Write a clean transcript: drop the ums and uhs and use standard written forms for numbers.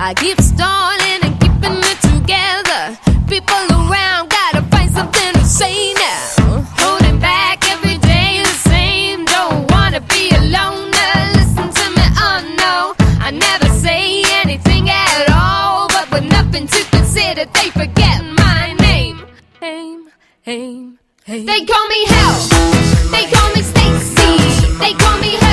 I keep stalling and keeping it together. People around, gotta find something to say now. Holding back every day the same. Don't wanna be alone. Listen to me, oh no. I never say anything at all, but with nothing to consider, they forget my name. Hey. They call me Hell. They call me Stacy. They call me